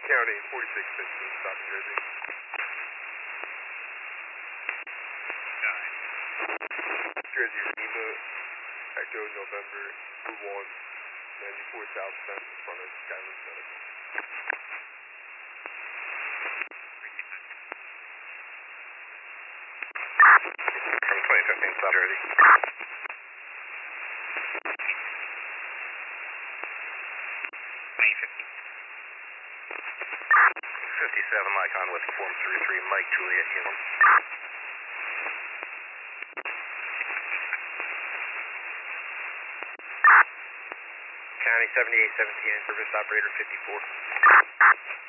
County 4615, stop in Jersey. Jersey Lima, Echo November 21, 94 South Bend in front of Skyland Medical. From 2015, stop Jersey. 57 Mike on with form 33 Mike Juliet Uniform. County 7817 service operator 54.